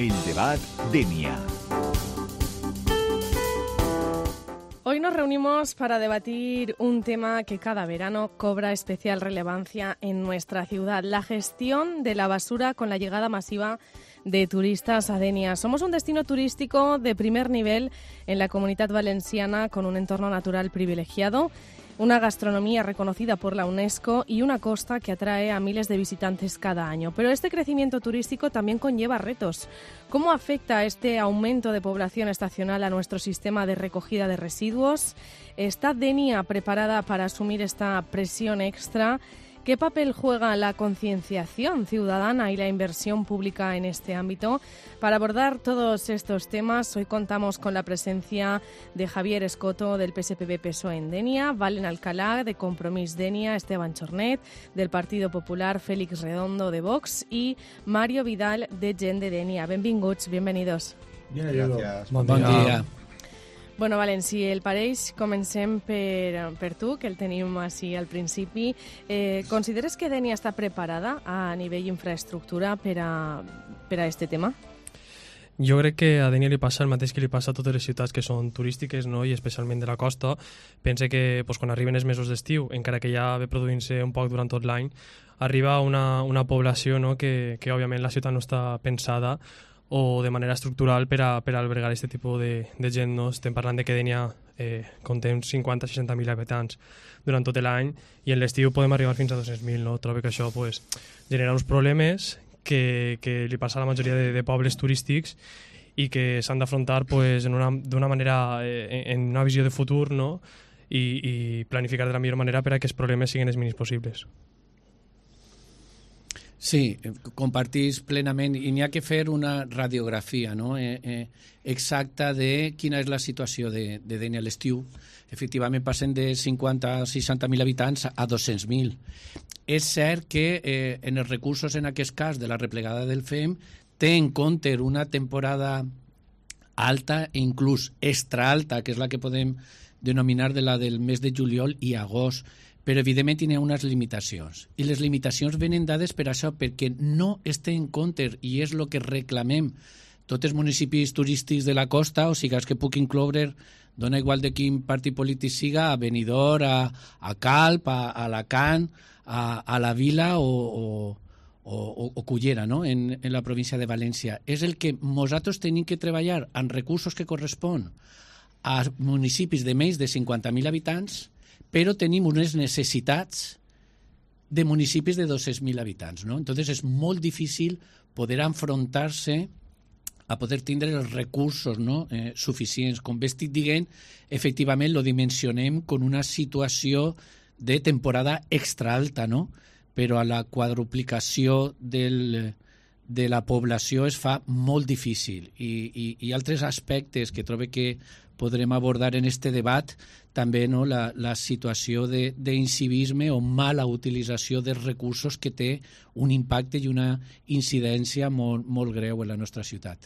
El Debat Denia. Hoy nos reunimos para debatir un tema que cada verano cobra especial relevancia en nuestra ciudad, la gestión de la basura con la llegada masiva de turistas a Denia. Somos un destino turístico de primer nivel en la Comunitat Valenciana con un entorno natural privilegiado, una gastronomía reconocida por la UNESCO y una costa que atrae a miles de visitantes cada año. Pero este crecimiento turístico también conlleva retos. ¿Cómo afecta este aumento de población estacional a nuestro sistema de recogida de residuos? ¿Está Denia preparada para asumir esta presión extra? ¿Qué papel juega la concienciación ciudadana y la inversión pública en este ámbito? Para abordar todos estos temas, hoy contamos con la presencia de Javier Escoto, del PSPB-PSOE en Denia, Valen Alcalá, de Compromís Denia, Esteban Chornet, del Partido Popular, Félix Redondo, de Vox, y Mario Vidal, de Gent de Denia. Benvinguts, bienvenidos. Gràcies. Bon dia. Bueno, Valen, si el pareix, comencem per tu, que el tenim així al principi. Consideres que Denia està preparada a nivell infraestructura per a este tema? Jo crec que a Denia li passa el mateix que li passa a totes les ciutats que són turístiques, no? I especialment de la costa. Pense que quan arriben els mesos d'estiu, encara que ja ve produint-se un poc durant tot l'any, arriba una població, no? que òbviament la ciutat no està pensada o de manera estructural per a albergar aquest tipus de gent. No? Estem parlant de que Denia compta uns 50-60.000 habitants durant tot l'any i en l'estiu podem arribar fins a 200.000. No? Trobo que això genera uns problemes que li passa a la majoria de pobles turístics i que s'han d'afrontar d'una manera, en una visió de futur, no? I planificar de la millor manera per a que els problemes siguin els mínims possibles. Sí, compartís plenament i n'hi ha que fer una radiografia, no? Exacta de quina és la situació de Denia a l'estiu. Efectivament passen de 50 a 60.000 habitants a 200.000. És cert que en els recursos en aquest cas de la replegada del FEM té en compte una temporada alta e inclús extra alta, que és la que podem denominar de la del mes de juliol i agost, però evidentment hi ha unes limitacions. I les limitacions venen dades per això, perquè no es té en compte, i és el que reclamem tots els municipis turístics de la costa, o sigui, que puc incloure, dona igual de quin partit polític siga, a Benidorm, a Calp, a Alacant, a la Vila o Cullera, no? en la província de València. És el que nosaltres tenim que treballar amb recursos que correspon a municipis de més de 50.000 habitants, però tenim unes necessitats de municipis de 200.000 habitants. ¿no? Entonces és molt difícil poder enfrontar-se a poder tindre els recursos, no? Suficients. Com bé estic dient, efectivament lo dimensionem con una situació de temporada extra alta, no? Però a la quadruplicació de la població es fa molt difícil. I altres aspectes que trobo que podrem abordar en este debat, també, no? la situació d'incivisme o mala utilització dels recursos que té un impacte i una incidència molt greu en la nostra ciutat.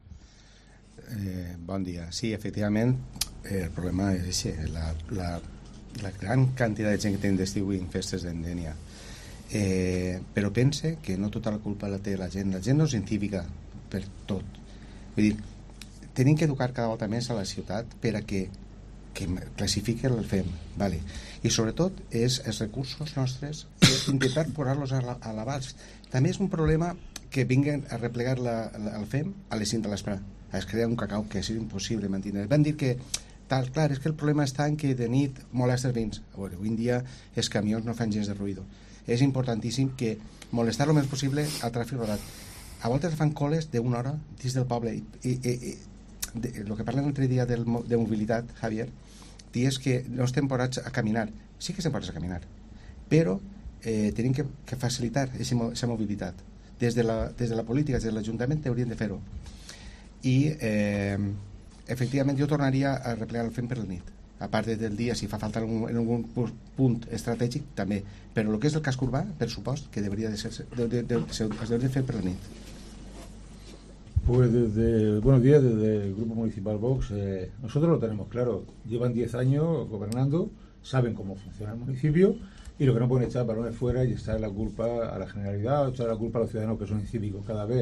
Bon dia. Sí, efectivament, el problema és així, la gran quantitat de gent que tenen d'estiu en festes en Denia. Però pense que no tota la culpa la té la gent. La gent no és científica per tot. Vull dir, tenim que educar cada volta més a la ciutat per a que classifiqui el FEM, vale. I sobretot és els recursos nostres intentar posar-los a l'abast. També és un problema que vinguen a replegar el FEM a les 5 de l'espre. Es crea un cacau que és impossible mantenir. Van dir que clar, és que el problema està en que de nit molesta els veïns. Avui en dia els camions no fan gens de ruïdo. És importantíssim que molestar el més possible al tràfic rodat. A voltes fan coles d'una hora dins del poble i el que parlem l'altre dia de mobilitat, Javier, dius que no estem posats a caminar. Sí que estem posats a caminar, però tenim que facilitar aquesta mobilitat. Des de la política, des de l'Ajuntament, haurien de fer-ho. I efectivament jo tornaria a replegar el FEM per la nit, a part del dia, si fa falta en algun punt estratègic també, però el que és el casc urbà, per supost que es deuria fer per la nit. Pues buenos días, desde el Grupo Municipal Vox. Nosotros lo tenemos claro, llevan 10 años gobernando, saben cómo funciona el municipio y lo que no pueden echar balones fuera y echar la culpa a la Generalidad o echar la culpa a los ciudadanos que son incívicos. Cada vez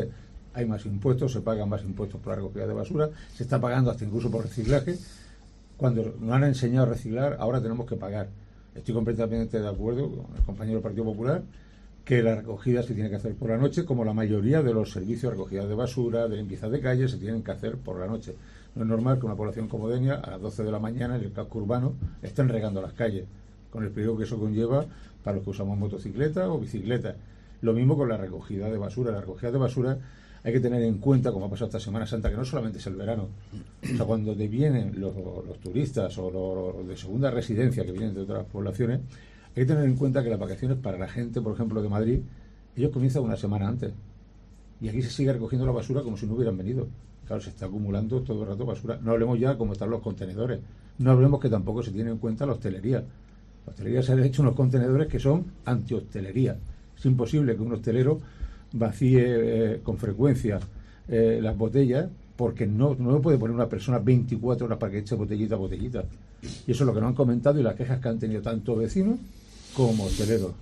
hay más impuestos, se pagan más impuestos por la recogida de basura, se está pagando hasta incluso por reciclaje. Cuando nos han enseñado a reciclar, ahora tenemos que pagar. Estoy completamente de acuerdo con el compañero del Partido Popular que la recogida se tiene que hacer por la noche, como la mayoría de los servicios de recogida de basura, de limpieza de calles, se tienen que hacer por la noche. No es normal que una población como Denia, a las 12 de la mañana, en el casco urbano, estén regando las calles, con el peligro que eso conlleva para los que usamos motocicleta o bicicleta. Lo mismo con la recogida de basura. La recogida de basura hay que tener en cuenta, como ha pasado esta Semana Santa, que no solamente es el verano. O sea, cuando te vienen los turistas o los de segunda residencia que vienen de otras poblaciones, hay que tener en cuenta que las vacaciones para la gente, por ejemplo, de Madrid, ellos comienzan una semana antes. Y aquí se sigue recogiendo la basura como si no hubieran venido. Claro, se está acumulando todo el rato basura. No hablemos ya cómo están los contenedores. No hablemos que tampoco se tiene en cuenta la hostelería. La hostelería se han hecho unos contenedores que son anti-hostelería. Es imposible que un hostelero vacíe con frecuencia las botellas, porque no puede poner una persona 24 horas para que eche botellita a botellita. Y eso es lo que nos han comentado y las quejas que han tenido tanto vecinos como hosteleros.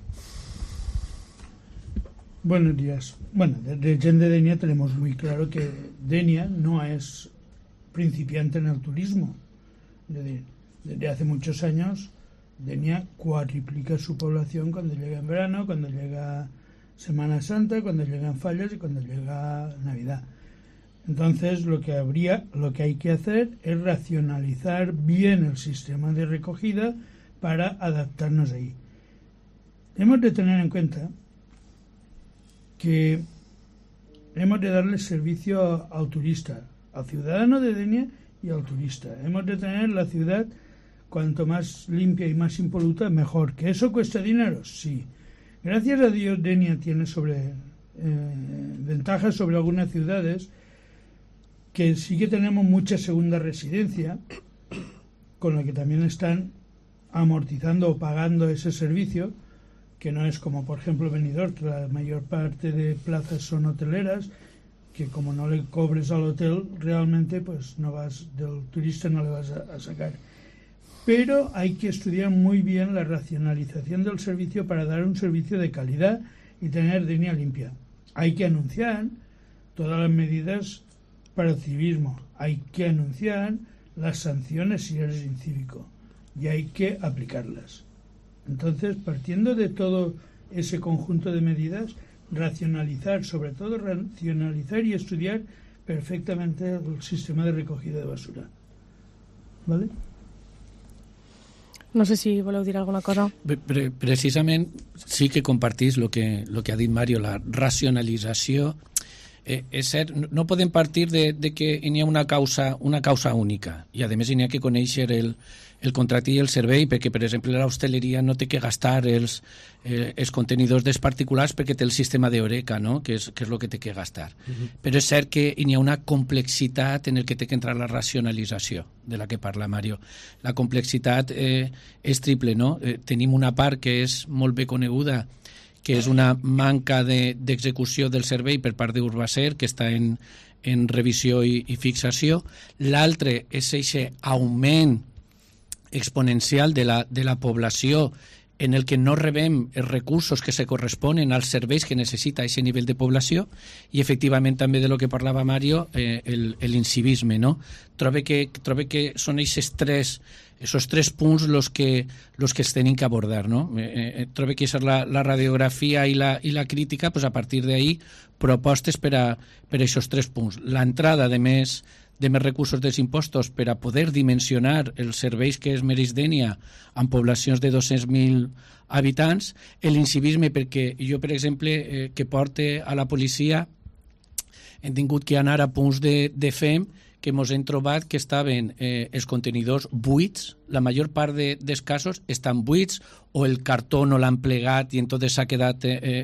Buenos días. Bueno, desde Gent de Denia tenemos muy claro que Denia no es principiante en el turismo. Es decir, desde hace muchos años Denia cuadriplica su población cuando llega en verano, cuando llega Semana Santa, cuando llegan fallas y cuando llega Navidad. Entonces lo que hay que hacer es racionalizar bien el sistema de recogida para adaptarnos ahí. Hemos de tener en cuenta que hemos de darle servicio al turista, al ciudadano de Denia y al turista. Hemos de tener la ciudad cuanto más limpia y más impoluta, mejor. ¿Que eso cuesta dinero? Sí. Gracias a Dios, Denia tiene ventajas sobre algunas ciudades, que sí que tenemos mucha segunda residencia, con la que también están amortizando o pagando ese servicio, que no es como, por ejemplo, Benidorm, que la mayor parte de plazas son hoteleras, que como no le cobres al hotel, realmente pues del turista no le vas a sacar. Pero hay que estudiar muy bien la racionalización del servicio para dar un servicio de calidad y tener Denia limpia. Hay que anunciar todas las medidas para el civismo, hay que anunciar las sanciones si eres incívico y hay que aplicarlas. Entonces, partiendo de todo ese conjunto de medidas, racionalizar, sobre todo racionalizar y estudiar perfectamente el sistema de recogida de basura. ¿Vale? No sé si voleu dir alguna cosa. Precisament sí que compartís el que ha dit Mario, la racionalització. És cert, no podem partir de que hi ha una causa única i a més hi ha que conèixer el contracte i el servei, perquè per exemple l'hostaleria no té que gastar els contenidors dels particulars perquè té el sistema d'Oreca, no? que és el que té que gastar. Però és cert que hi ha una complexitat en el que té que entrar la racionalització de la que parla Mario. La complexitat és triple, no? Tenim una part que és molt bé coneguda, que és una manca d'execució del servei per part d'Urbacer, que està en revisió i fixació. L'altre és aquest augment exponencial de la població en el que no rebem els recursos que se corresponen als serveis que necessita aquest nivell de població, i efectivament també de lo que parlava Mario, l'incivisme, no? Trobe que són esos tres punts los que es tenen que abordar, no? Trobe que és la radiografia i la crítica, pues a partir d'ahí propostes per a esos tres punts. L'entrada de més recursos dels impostos per a poder dimensionar els serveis que es mereix Denia en poblacions de 200.000 habitants, l'incivisme, perquè jo, per exemple, que porte a la policia, hem tingut que anar a punts de FEM que ens hem trobat que estaven els contenidors buits, la major part dels casos estan buits, o el cartó no l'han plegat i entonces s'ha quedat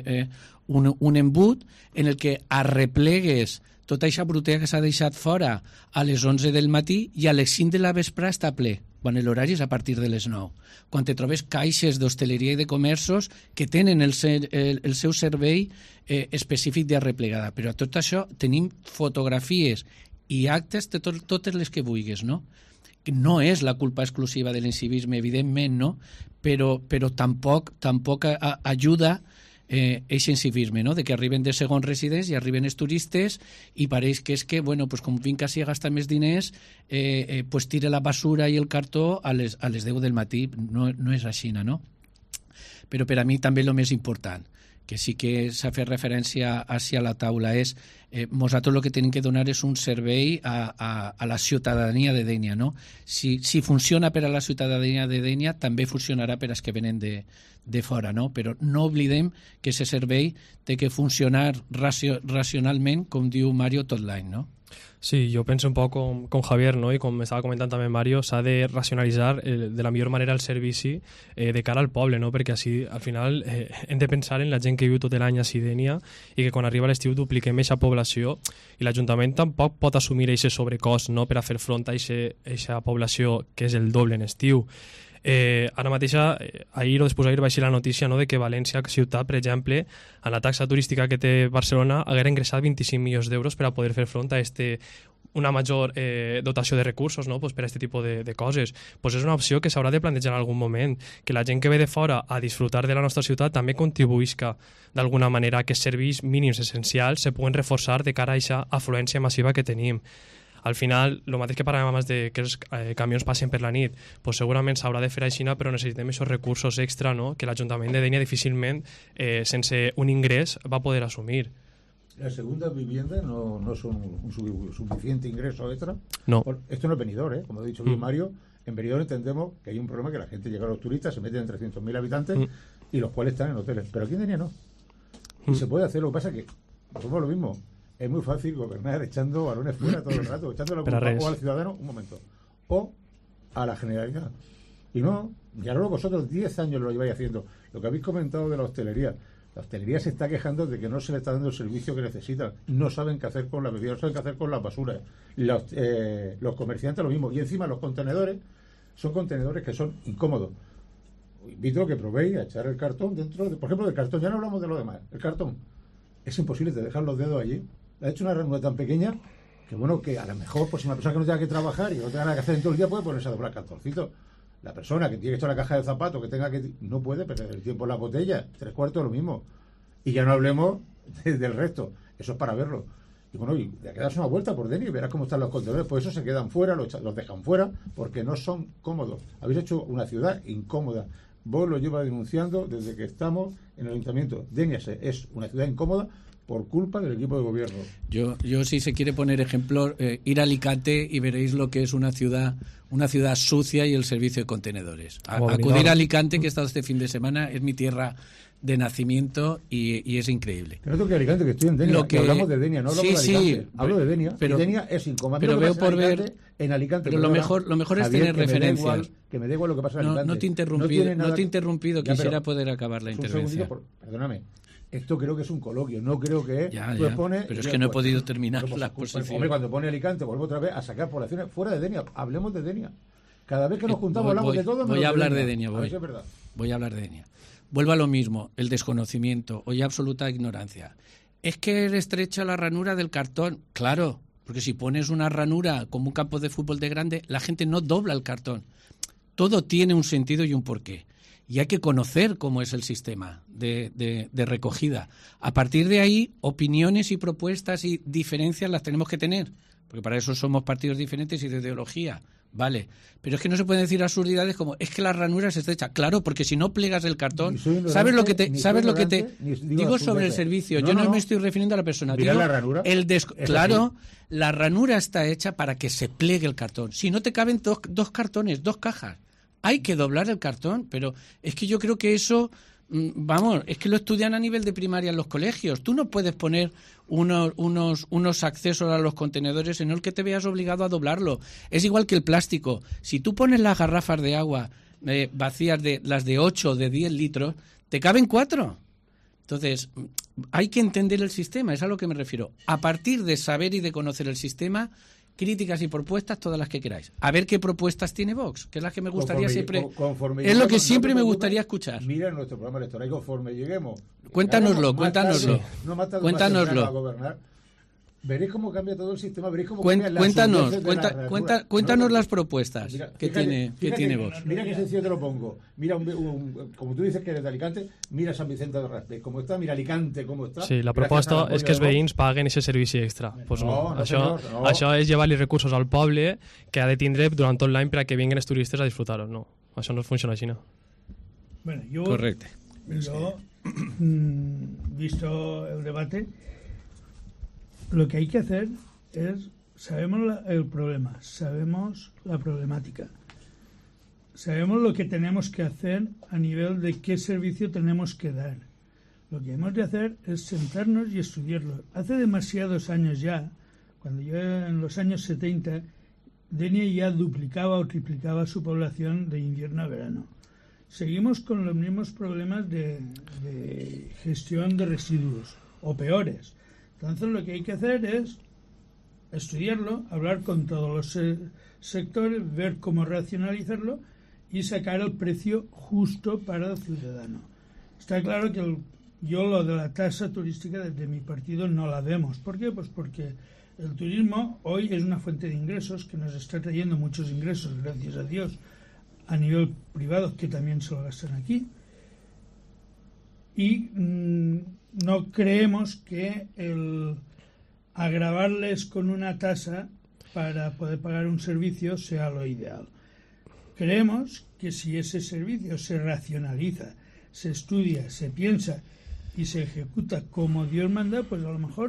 un embut en el que arreplegues tota aquesta brutera que s'ha deixat fora a les 11 del matí i a les 5 de la vesprà està ple, quan l'horari és a partir de les 9. Quan te trobes caixes d'hostaleria i de comerços que tenen el seu servei específic d'arreplegada. Però a tot això tenim fotografies i actes de totes les que vulguis, no? No és la culpa exclusiva de l'incivisme, evidentment, no? Però tampoc ajuda eixe civisme, no? De que arriben de segon residents i arriben els turistes i pareix que és que, bueno, pues com vinc així a gastar més diners, pues tire la basura i el cartó a les 10 del matí. No és així, no? Però per a mi també el més important, que sí que s'ha fet referència a la taula, és nosaltres el que tenim que donar és un servei a la ciutadania de Dénia, no? Si funciona per a la ciutadania de Dénia, també funcionarà per als que venen de fora, no? Però no oblidem que aquest servei té que funcionar racionalment, com diu Mario, tot l'any, no? Sí, yo penso un poc com Javier, no? I com estava comentant també Mario, s'ha de racionalitzar de la millor manera el servici de cara al poble, no? Perquè així, al final, hem de pensar en la gent que viu tot l'any a Sidènia i que quan arriba l'estiu dupliquem aquesta població i l'Ajuntament tampoc pot assumir aquest sobrecost, no?, per a fer front a aquesta població que és el doble en estiu. Ara mateix, ahir o després d'ahir va ser la notícia, no?, de que València, ciutat, per exemple, en la taxa turística que té Barcelona, haguera ingressat 25 milions d'euros per a poder fer front a una major dotació de recursos, no?, pues per a aquest tipus de coses. Pues és una opció que s'haurà de plantejar en algun moment, que la gent que ve de fora a disfrutar de la nostra ciutat també contribuïsca d'alguna manera a que els serveis mínims essencials se puguen reforçar de cara a aquesta afluència massiva que tenim. Al final, el mateix que parlàvem abans de que els camions passen per la nit, pues segurament s'haurà de fer així, però necessitem aquests recursos extra, no?, que l'Ajuntament de Dénia difícilment, sense un ingrés, va poder assumir. ¿La segunda vivienda no son un suficiente ingreso extra? No. Esto no es venidor, como ha dicho bien Mario. En venidor entendemos que hay un problema que la gente llega a los turistas, se meten en 300.000 habitantes y los cuales están en hoteles. Pero aquí en Dénia no. Y se puede hacer, lo que pasa es que, somos lo mismo. Es muy fácil gobernar echando balones fuera todo el rato, echando la culpa o al ciudadano, un momento, o a la Generalidad. Y no, ya luego vosotros 10 años lo lleváis haciendo. Lo que habéis comentado de la hostelería se está quejando de que no se le está dando el servicio que necesitan. No saben qué hacer con la bebida, no saben qué hacer con las basuras. Los comerciantes lo mismo. Y encima los contenedores son contenedores que son incómodos. Os invito a que probéis a echar el cartón dentro, por ejemplo, del cartón. Ya no hablamos de lo demás. El cartón. Es imposible de dejar los dedos allí. Ha hecho una ranura tan pequeña que, bueno, que a lo mejor, pues si una persona que no tenga que trabajar y no tenga nada que hacer en todo el día, puede ponerse a doblar cartoncitos. La persona que tiene que echar la caja de zapatos, que tenga que... no puede perder el tiempo en la botella. 3/4 lo mismo. Y ya no hablemos del resto. Eso es para verlo. Y bueno, y de darse una vuelta por Dénia y verás cómo están los contenedores. Por eso se quedan fuera, los dejan fuera, porque no son cómodos. Habéis hecho una ciudad incómoda. Vos lo llevas denunciando desde que estamos en el ayuntamiento. Dénia es una ciudad incómoda por culpa del equipo de gobierno. Yo si se quiere poner ejemplo, ir a Alicante y veréis lo que es una ciudad sucia y el servicio de contenedores. Acudir a Alicante, que he estado este fin de semana, es mi tierra de nacimiento y es increíble. Que no tengo que Alicante, que estoy en Dénia, que hablamos de Dénia, no hablamos de Alicante. Sí, hablo de Dénia, pero Dénia es incómoda. Pero veo por ver en Alicante. Pero lo mejor es tener referencias. Que me da igual lo que pasa en Alicante. No te he interrumpido, quisiera poder acabar la intervención. Perdóname. Esto creo que es un coloquio, no creo que... pero es que no he podido terminar la exposición. Hombre, cuando pone Alicante, vuelvo otra vez a sacar poblaciones fuera de Dénia. Hablemos de Dénia. Cada vez que nos juntamos hablamos de todo. Voy a hablar de Dénia. Voy a hablar de Dénia. Vuelvo a lo mismo, el desconocimiento o ya absoluta ignorancia. Es que estrecha la ranura del cartón. Claro, porque si pones una ranura como un campo de fútbol de grande, la gente no dobla el cartón. Todo tiene un sentido y un porqué. Y hay que conocer cómo es el sistema de recogida. A partir de ahí, opiniones y propuestas y diferencias las tenemos que tener, porque para eso somos partidos diferentes y de ideología, ¿vale? Pero es que no se pueden decir absurdidades como, es que la ranura se estrecha. Claro, porque si no plegas el cartón, ¿sabes lo que te digo sobre el servicio? Yo no me estoy refiriendo a la persona. Digo, la ranura. Claro, la ranura está hecha para que se pliegue el cartón. Si no te caben dos cartones, 2 cajas. Hay que doblar el cartón, pero es que yo creo que eso, es que lo estudian a nivel de primaria en los colegios. Tú no puedes poner unos accesos a los contenedores en el que te veas obligado a doblarlo. Es igual que el plástico. Si tú pones las garrafas de agua vacías, las de 8 o de 10 litros, te caben 4. Entonces, hay que entender el sistema, es a lo que me refiero. A partir de saber y de conocer el sistema, críticas y propuestas, todas las que queráis. A ver qué propuestas tiene Vox, que es las que me gustaría es lo que siempre me gustaría escuchar. Mira nuestro programa electoral, conforme lleguemos. Cuéntanoslo. No más tarde, a gobernar. Veréis cómo cambia todo el sistema, veréis cómo cambia la Cuéntanos las propuestas que tiene Vox. Mira qué sencillo te lo pongo. Mira, como tú dices que eres de Alicante, mira San Vicente del Raspeig, cómo está, mira Alicante, cómo està. Sí, la proposta és que els veïns paguen aquest servici extra. Pues no, això és llevar-li recursos al poble que ha de tindre durant tot l'any per a que vinguen els turistes a disfrutar-ho. No, això no funciona així, no. Bueno, Correcte. Yo, visto el debate, lo que hay que hacer es, sabemos el problema, sabemos la problemática, sabemos lo que tenemos que hacer a nivel de qué servicio tenemos que dar. Lo que hemos de hacer es sentarnos y estudiarlo. Hace demasiados años ya, cuando yo en los años 70, Denia ya duplicaba o triplicaba su población de invierno a verano. Seguimos con los mismos problemas de gestión de residuos, o peores. Entonces lo que hay que hacer es estudiarlo, hablar con todos los sectores, ver cómo racionalizarlo y sacar el precio justo para el ciudadano. Está claro que yo lo de la tasa turística desde mi partido no la vemos. ¿Por qué? Pues porque el turismo hoy es una fuente de ingresos que nos está trayendo muchos ingresos, gracias a Dios, a nivel privado, que también se lo gastan aquí. Y no creemos que el agravarles con una tasa para poder pagar un servicio sea lo ideal. Creemos que si ese servicio se racionaliza, se estudia, se piensa y se ejecuta como Dios manda, pues a lo mejor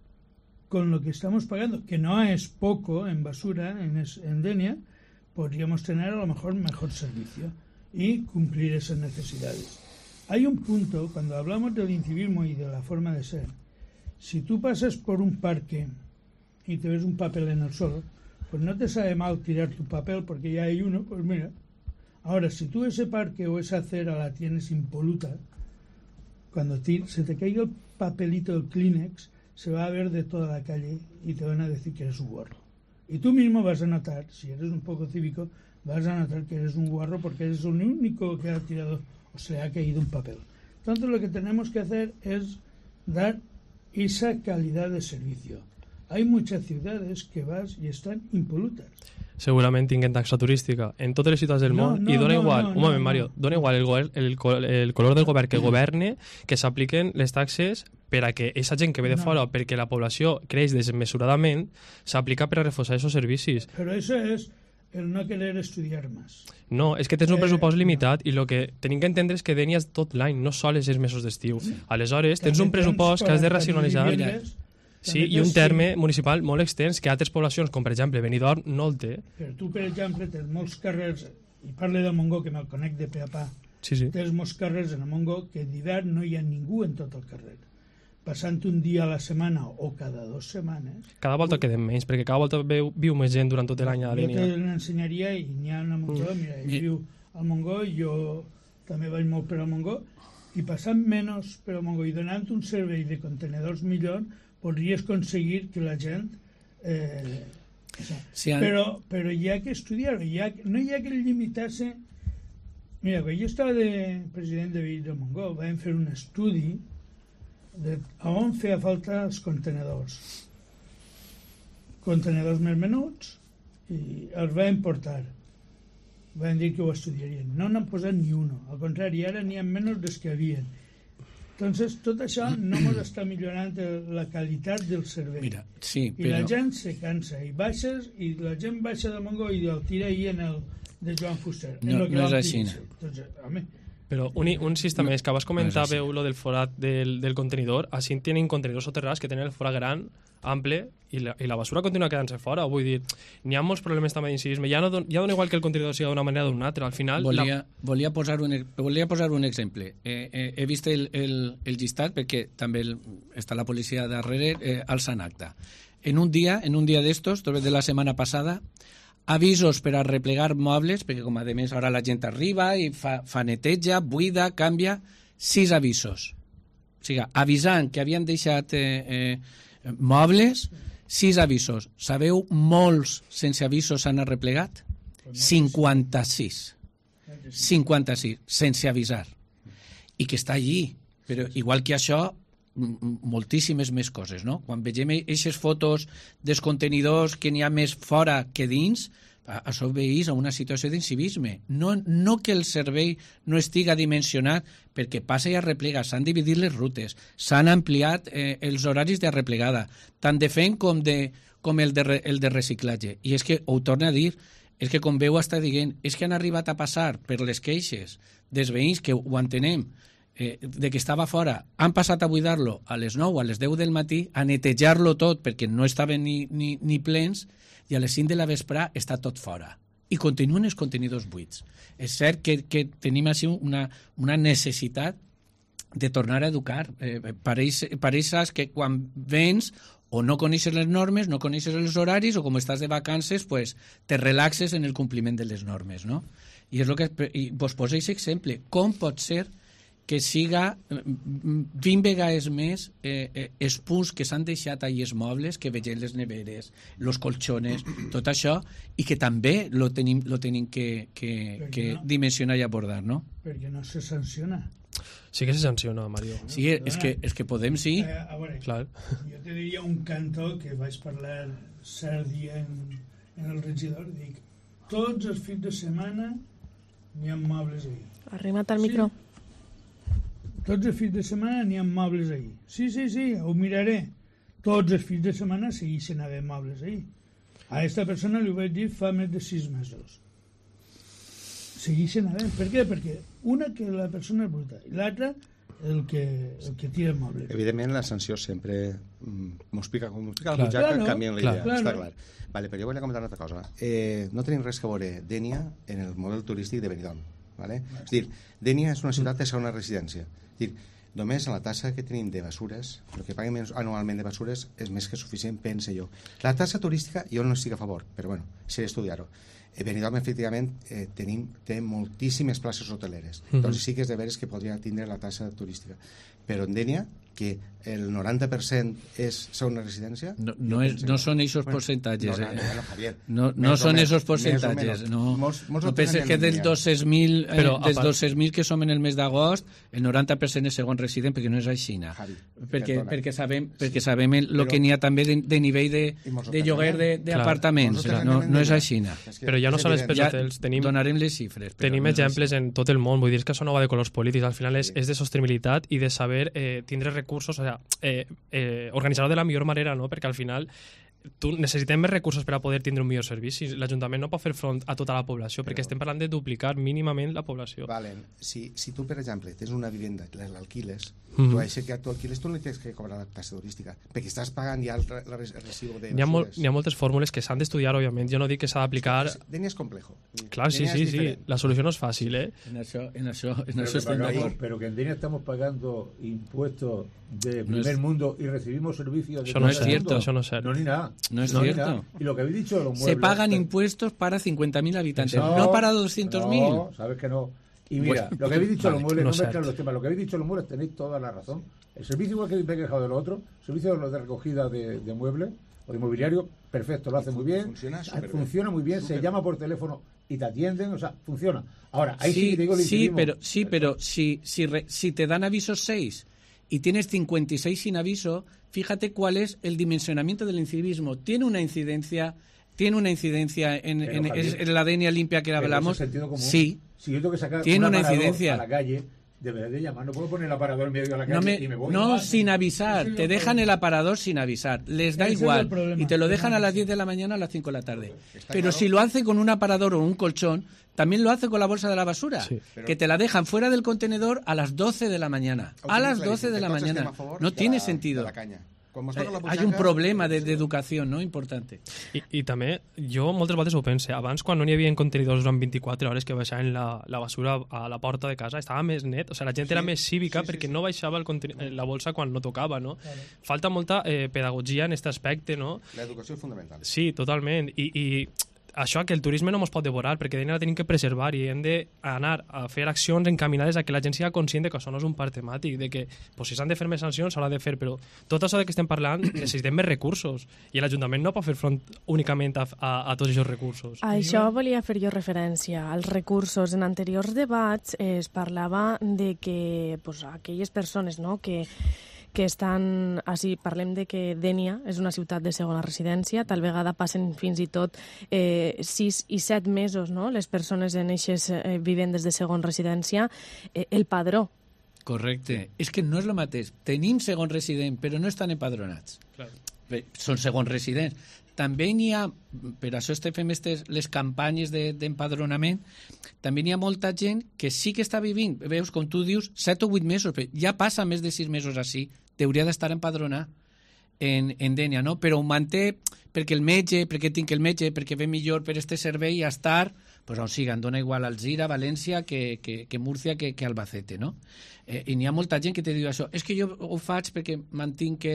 con lo que estamos pagando, que no es poco en basura, en Denia, podríamos tener a lo mejor servicio y cumplir esas necesidades. Hay un punto, cuando hablamos del incivismo y de la forma de ser, si tú pasas por un parque y te ves un papel en el suelo, pues no te sabe mal tirar tu papel porque ya hay uno, pues mira. Ahora, si tú ese parque o esa acera la tienes impoluta, cuando se te caiga el papelito del Kleenex, se va a ver de toda la calle y te van a decir que eres un guarro. Y tú mismo vas a notar, si eres un poco cívico, vas a notar que eres un guarro porque eres el único que ha tirado o se ha caído un papel. Entonces lo que tenemos que hacer es dar esa calidad de servicio. Hay muchas ciudades que vas y están impolutas. Segurament tinguen taxa turística en totes les ciutats del món i dona igual, un moment Mario, dona igual el color del govern que governe, que s'apliquen les taxes per a que aquesta gent que ve de fora, perquè la població creix desmesuradament, s'aplica per a reforçar aquests servicis. Però això és el no querer estudiar més. No, és que tens un pressupost limitat i el que tenim que entendre és que Denia és tot l'any, no sols els mesos d'estiu. Aleshores, tens un pressupost que has de racionalitzar. Sí, i un terme municipal molt extens que altres poblacions, com per exemple Benidorm, no el té. Però tu, per exemple, tens molts carrers, i parle de Montgó, que me'l conec de pe a pa, tens molts carrers en Montgó que d'hivern no hi ha ningú en tot el carrer. Passant un dia a la setmana o cada 2 setmanes... Cada volta quedem menys, perquè cada volta viu més gent durant tot l'any a Denia. Jo te l'ensenyaria i n'hi ha una multitud, mira, ell viu al Montgó, jo també vaig molt per al Montgó, i passant menys per al Montgó i donant un servei de contenedors millor, podries aconseguir que la gent... Però hi ha que estudiar-ho, no hi ha que limitar-se... Mira, quan jo estava de president de Veïns del Montgó, vam fer un estudi de on feia falta els contenedors més menuts, i els vam portar. Vam dir que ho estudiarien. No n'han posat ni uno, al contrari, ara n'hi ha menys dels que havien. Entonces, tot això no ens està millorant la qualitat del servei. Mira, sí, I la gent se cansa, i baixes, i la gent baixa de Montgó i el tira ahí en el de Joan Fuster. No és així. Entonces, home... Però un sistema més, que vas comentar, veu lo del forat del contenidor, així tenen contenidors soterrats que tenen el forat gran, ample, i la basura continua quedant-se fora. Vull dir, n'hi ha molts problemes també d'incivisme. Ja dona igual que el contenidor sigui d'una manera o d'una altra. Al final... Volia posar un exemple. He vist el llistat, perquè també està la policia darrere, alçant acta. En un dia d'estos, de la setmana passada, avisos per a replegar mobles, perquè com a més ara la gent arriba i fa neteja, buida, canvia, 6 avisos. O sigui, avisant que havien deixat mobles, 6 avisos. Sabeu molts sense avisos s'han arreplegat? 56. 56, sense avisar. I que està allí. Però igual que això, moltíssimes més coses, no? Quan vegem aquestes fotos dels contenidors que n'hi ha més fora que dins, això veïs a una situació d'incivisme. No que el servei no estiga dimensionat perquè passa i arreplega, s'han dividit les rutes, s'han ampliat els horaris de arreplegada, tant de fent com el de reciclatge. I és que, ho torno a dir, és que com veu està dient, és que han arribat a passar per les queixes dels veïns, que ho entenem, de que estava fora, han passat a buidar-lo a les 9, a les 10 del matí, a netejar-lo tot perquè no estaven ni plens, i a les 5 de la vesprà està tot fora. I continuen els contenidors buits. És cert que tenim així una necessitat de tornar a educar. Pareix que quan vens o no coneixes les normes, no coneixes els horaris, o com estàs de vacances, pues, te relaxes en el compliment de les normes, no? I és el que vos poso aquest exemple. Com pot ser que siga 20 vegades més els punts que s'han deixat ahir els mobles, que vegem les neveres, els colxones, tot això, i que també lo tenim que dimensionar i abordar, no? Perquè no se sanciona. Sí que se sanciona, Mario. Sí, és que podem, sí. A veure, Clar. jo te diria un cantó que vaig parlar cert dia en el regidor, dic, tots els fins de setmana n'hi ha mobles ahir. Arrima't al micro. Tots els fins de setmana n'hi ha mobles ahir. Sí, ho miraré. Tots els fins de setmana segueixen havent mobles ahir. A aquesta persona li ho vaig dir fa més de 6 mesos. Segueixen havent. Per què? Perquè una, que la persona és bruta, i l'altra, el que tira el moble. Evidentment, la sanció sempre m'ho explica com el jutjat, que canvien la idea, està clar. Vale, però jo vull comentar una altra cosa. No tenim res que veure Dénia en el model turístic de Benidorm. Vale? És dir, Dénia és una ciutat de segona residència. És dir, només a la tassa que tenim de basures, el que paguem anualment de basures és més que suficient, pense jo. La tassa turística jo no estic a favor, però bueno, sé estudiar-ho. Benidorm, efectivament, té moltíssimes places hoteleres. Doncs sí que és de veres que podria tindre la tassa turística. Però en Dénia, que el 90% és segona residència... No són aquests percentatges. Javier. No són aquests percentatges. No penses que dels 200.000 que som en el mes d'agost, el 90% és segon resident, perquè no és així. Perquè sabem el que n'hi ha també de nivell de lloguer d'apartaments. No és així. Però ja no són els hotels. Donarem les xifres. Tenim exemples en tot el món. Vull dir que això no va de colors polítics. Al final és de sostenibilitat i de saber tindre recursos, o sea, organitzar-ho de la millor manera, no? Perquè al final necessitem més recursos per a poder tindre un millor servici. L'Ajuntament no pot fer front a tota la població, perquè estem parlant de duplicar mínimament la població. Valen. Si tu, per exemple, tens una vivenda, l'alquiles, tu alquiles, tu no tens que cobrar la tassa turística, perquè estàs pagant ja el recibo de basures. N'hi ha moltes fórmules que s'han d'estudiar, òbviament. Jo no dic que s'ha d'aplicar... Dénia és complejo. Clar, sí. La solució no és fàcil, En això estem d'acord. Pero que en Dénia estamos pagando impuestos de primer mundo y recibimos servicios de Eso no es cierto, eso no es cierto. No, ni nada. No es cierto. Y lo que habéis dicho de los muebles... Se pagan impuestos para 50.000 habitantes, no para 200.000. No, sabes que no. Y mira, lo que habéis dicho de los muebles, no mezclan los temas, lo que habéis dicho de los muebles tenéis toda la razón. El servicio, igual que me he quejado de lo otro, el servicio de recogida de muebles o de mobiliario, perfecto, lo hace muy bien, funciona muy bien, se llama por teléfono y te atienden, o sea, funciona. Ahora, ahí sí te digo pero si te dan avisos 6 y tienes 56 sin aviso, fíjate cuál es el dimensionamiento del incivismo. Tiene una incidencia en la Dénia limpia que hablamos. Sí. Si yo tengo que sacar tiene una incidencia a la calle, deberé de llamar. No puedo poner el aparador en medio de la calle y me voy. No, sin avisar. Te dejan el aparador sin avisar. Les da igual. Y te lo dejan a las 10 de la mañana, a las 5 de la tarde. Pero si lo hace con un aparador o un colchón, también lo hace con la bolsa de la basura. Sí. Que te la dejan fuera del contenedor a las 12 de la mañana. A las 12 de la mañana. No tiene sentido. Hay un problema d'educació, no?, important. I també, jo moltes voltes ho pense, abans quan no n'hi havia contenidors durant 24 hores que baixaven la basura a la porta de casa, estava més net, o sigui, la gent era més cívica perquè no baixava la bolsa quan no tocava, no? Falta molta pedagogia en aquest aspecte, no? L'educació és fundamental. Sí, totalment, i això que el turisme no ens pot devorar, perquè d'ella la tenim que preservar i hem d'anar a fer accions encaminades a que la gent sigui conscient que això no és un parc temàtic, de que si s'han de fer més sancions s'haurà de fer, però tot això de que estem parlant necessitem més recursos i l'Ajuntament no pot fer front únicament a tots aquests recursos. A això volia fer jo referència, als recursos. En anteriors debats es parlava de que aquelles persones, no, que que estan... Així, parlem de que Dénia és una ciutat de segona residència, tal vegada passen fins i tot 6 i 7 mesos, no?, les persones en eixes vivendes de segona residència, el padró. Correcte. És que no és el mateix. Tenim segon resident, però no estan empadronats. Claro. Són segons residents. També n'hi ha, per això fem les campanyes d'empadronament, també n'hi ha molta gent que sí que està vivint, veus, com tu dius, 7 o 8 mesos, però ja passa més de 6 mesos així, t'hauria d'estar empadronat en Dénia, no? Però ho manté perquè el metge, perquè tinc el metge, perquè ve millor per este servei a estar, pues on siga, em dona igual Alzira, València, que Múrcia, que Albacete, no? I n'hi ha molta gent que te diu això, és que jo ho faig perquè mantinc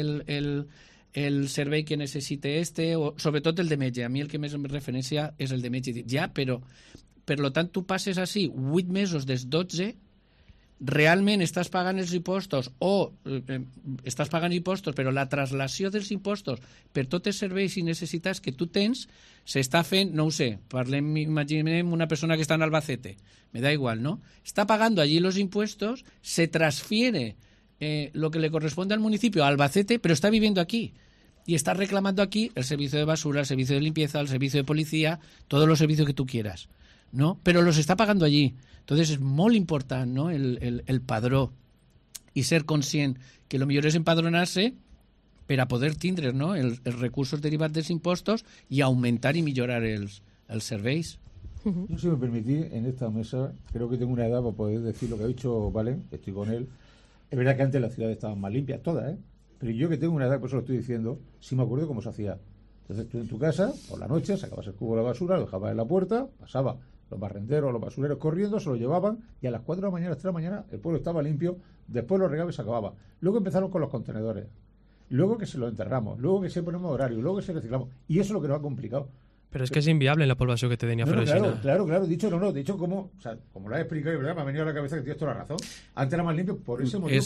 el servei que necessite o sobretot el de metge. A mi el que més em referència és el de metge. Ja, però per lo tant tu passes així 8 mesos des 12, realment estàs pagant els impostos o estàs pagant impostos, però la traslació dels impostos per tots els serveis i necessitats que tu tens s'està fent, no ho sé, imaginem una persona que està en Albacete, me da igual, ¿no? Está pagando allí los impuestos, se transfiere lo que le corresponde al municipio, a Albacete, pero está viviendo aquí. Y está reclamando aquí el servicio de basura, el servicio de limpieza, el servicio de policía, todos los servicios que tú quieras, ¿no? Pero los está pagando allí. Entonces és molt important, no?, el padró i ser conscient que el millor és empadronar-se per a poder tindre, no?, els recursos derivats dels impostos i augmentar i millorar els serveis. Yo, si me permitís, en esta mesa creo que tengo una edad para poder decir lo que ha dicho Valen, estoy con él. Es verdad que antes las ciudades estaban más limpias, todas, ¿eh? Pero yo que tengo una edad, por eso lo estoy diciendo, sí me acuerdo cómo se hacía. Entonces tú en tu casa, por la noche, sacabas el cubo de la basura, lo dejabas en la puerta, pasaba los barrenderos, los basureros corriendo, se lo llevaban y a las 4 de la mañana, a las 3 de la mañana, el pueblo estaba limpio, después lo regaba y se acababa. Luego empezaron con los contenedores, luego que se los enterramos, luego que se ponemos horario, luego que se reciclamos. Y eso es lo que nos ha complicado. Pero es que es inviable en la población que te Dénia. Claro, dicho como lo has explicado, ¿verdad? Me ha venido a la cabeza que tienes toda la razón. Antes era más limpio por ese motivo.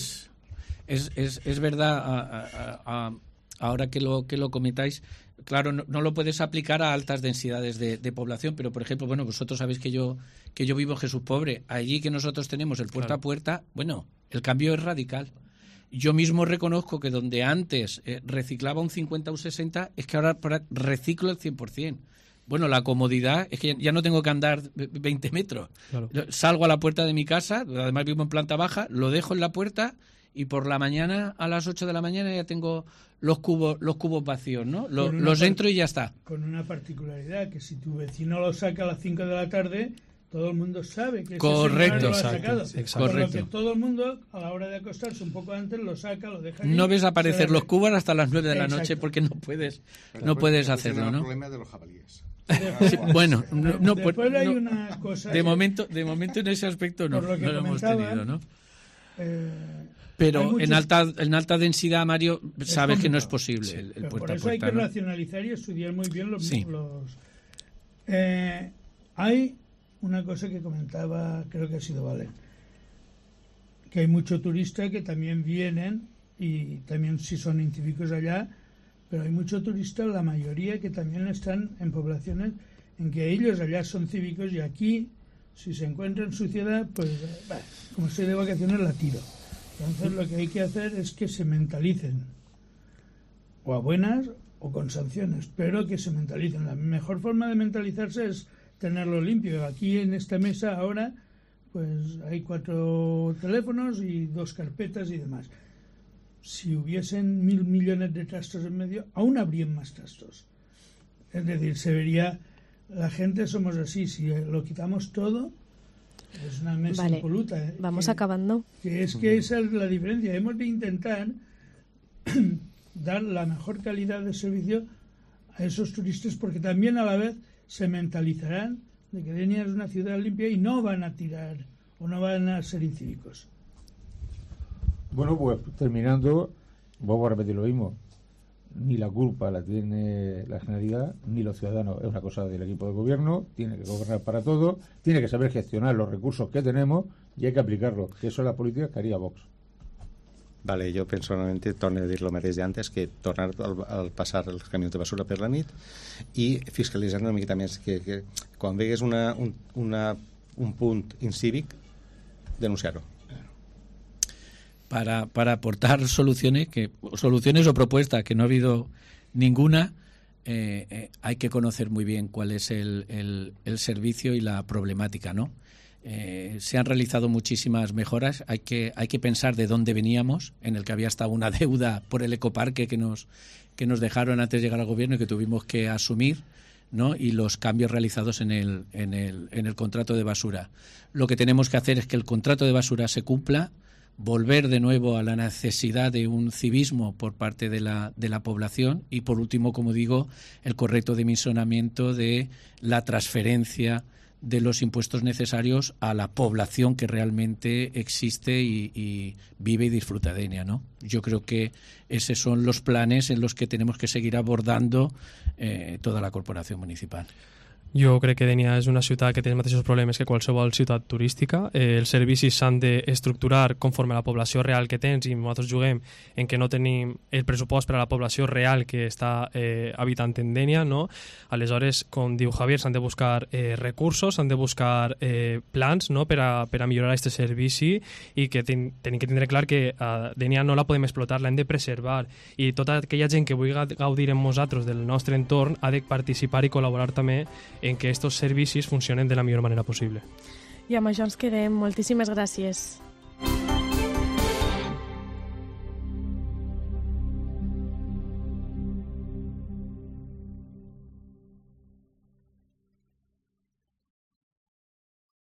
Es verdad, ahora que lo comentáis, claro, no lo puedes aplicar a altas densidades de población, pero por ejemplo, bueno, vosotros sabéis que yo vivo en Jesús Pobre, allí que nosotros tenemos el puerta a puerta, bueno, el cambio es radical. Yo mismo reconozco que donde antes reciclaba un 50 o un 60, es que ahora reciclo el 100%. Bueno, la comodidad es que ya no tengo que andar 20 metros. Claro. Salgo a la puerta de mi casa, además vivo en planta baja, lo dejo en la puerta y por la mañana, a las 8 de la mañana, ya tengo los cubos vacíos, ¿no? Los entro y ya está. Con una particularidad, que si tu vecino lo saca a las 5 de la tarde, todo el mundo sabe que correcto, ese señor lo ha sacado. Exacto. Por lo que todo el mundo, a la hora de acostarse un poco antes, lo saca, lo deja allí. No ves aparecer los cubos hasta las 9 de la noche porque no puedes hacerlo, ¿no? El problema de los jabalíes. Sí, bueno, después hay una cosa... De momento en ese aspecto no lo hemos tenido, ¿no? Pero en alta densidad, Mario, sabes que no es posible el puerta a puerta. Por eso hay que racionalizar y estudiar muy bien los... hay una cosa que comentaba, creo que ha sido Valen, que hay mucho turista que también vienen, y también si son incívicos allá, pero hay mucho turista, la mayoría que también están en poblaciones en que ellos allá son cívicos y aquí, si se encuentran suciedad, pues como estoy de vacaciones la tiro. Entonces lo que hay que hacer es que se mentalicen, o a buenas o con sanciones, pero que se mentalicen. La mejor forma de mentalizarse es tenerlo limpio. Aquí en esta mesa ahora pues hay 4 teléfonos y 2 carpetas y demás. Si hubiesen 1.000 millones de trastos en medio, aún habrían más trastos. Es decir, se vería, la gente somos así, si lo quitamos todo, es una mesa impoluta. Vamos acabando. Que esa es la diferencia. Hemos de intentar dar la mejor calidad de servicio a esos turistas, porque también a la vez se mentalizarán de que Dénia es una ciudad limpia y no van a tirar o no van a ser incívicos. Bueno, pues terminando, vamos a repetir lo mismo. Ni la culpa la tiene la Generalidad ni los ciudadanos. Es una cosa del equipo de gobierno, tiene que gobernar para todo, tiene que saber gestionar los recursos que tenemos y hay que aplicarlos, que eso es la política que haría Vox. Vale, jo personalment torno a dir el mateix d'antes, que tornar al passar el camió de basura per la nit i fiscalitzar una miqueta més, que quan vegues un punt incívic, denunciar-ho. para aportar soluciones o propuestas, que no ha habido ninguna. Hay que conocer muy bien cuál es el servicio y la problemática, ¿no? Se han realizado muchísimas mejoras. Hay que pensar de dónde veníamos, en el que había estado una deuda por el ecoparque que nos dejaron antes de llegar al gobierno y que tuvimos que asumir, ¿no? Y los cambios realizados en el contrato de basura. Lo que tenemos que hacer es que el contrato de basura se cumpla, volver de nuevo a la necesidad de un civismo por parte de la población y, por último, como digo, el correcto dimensionamiento de la transferencia de los impuestos necesarios a la población que realmente existe y vive y disfruta de ella, ¿no? Yo creo que esos son los planes en los que tenemos que seguir abordando toda la corporación municipal. Jo crec que Dénia és una ciutat que té els mateixos problemes que qualsevol ciutat turística. Els servicis s'han d'estructurar conforme a la població real que tens, i nosaltres juguem en que no tenim el pressupost per a la població real que està habitant en Dénia, no? Aleshores, com diu Javier, s'han de buscar recursos, s'han de buscar plans, no? per a millorar aquest servici, i que tenim que tindre clar que Dénia no la podem explotar, l'hem de preservar, i tota aquella gent que vulgui gaudir amb nosaltres del nostre entorn ha de participar i col·laborar també en que estos servicis funcionen de la millor manera possible. I amb això ens quedem. Moltíssimes gràcies.